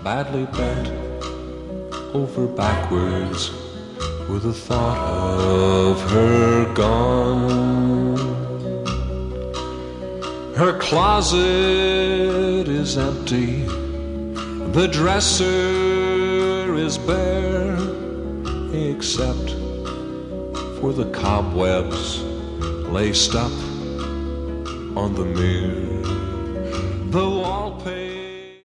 badly bent over backwards with the thought of her gone. Her closet is empty, the dresser is bare, except for the cobwebs laced up on the mirror. The wallpaper